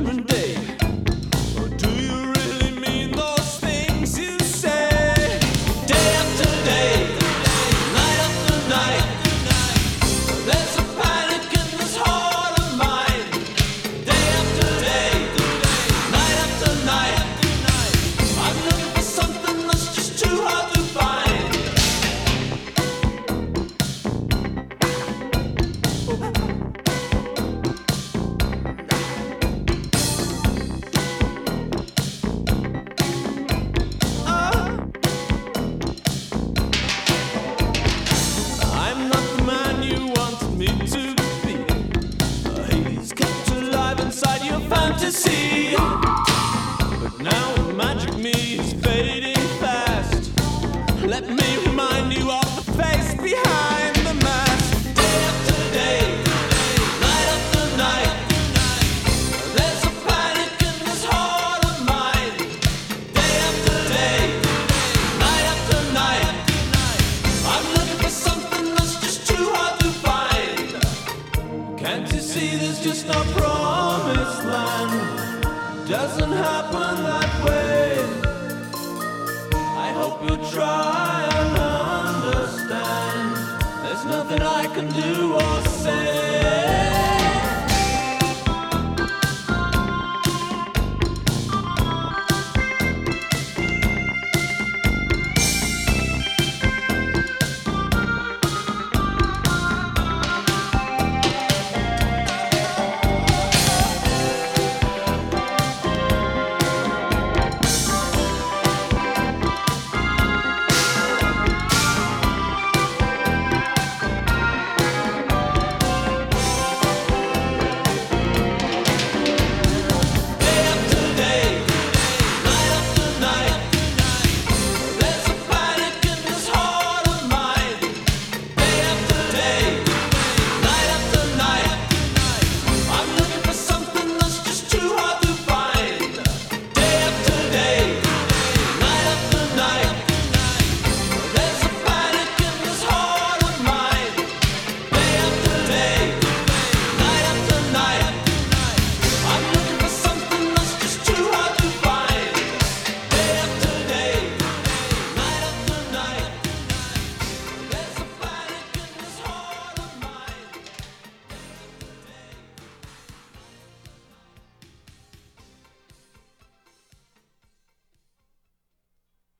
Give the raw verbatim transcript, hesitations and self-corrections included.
Judgment Day. Or do you really mean those things you say? Day after day, night after night, there's a panic in this heart of mine. Day after day, night after night, I'm looking for something that's just too hard to find. I'm not the man you wanted me to be. He's kept alive inside your fantasy. But now the magic me is fading fast. Let me remind you of the face behind the mask. Day after day, night after night, there's a panic in this heart of mine. Day after day, night after night, I'm looking for something that's just too hard to find. Can't you see there's just no promised land? Doesn't happen that way. I hope you try and understand. There's nothing I can do or say.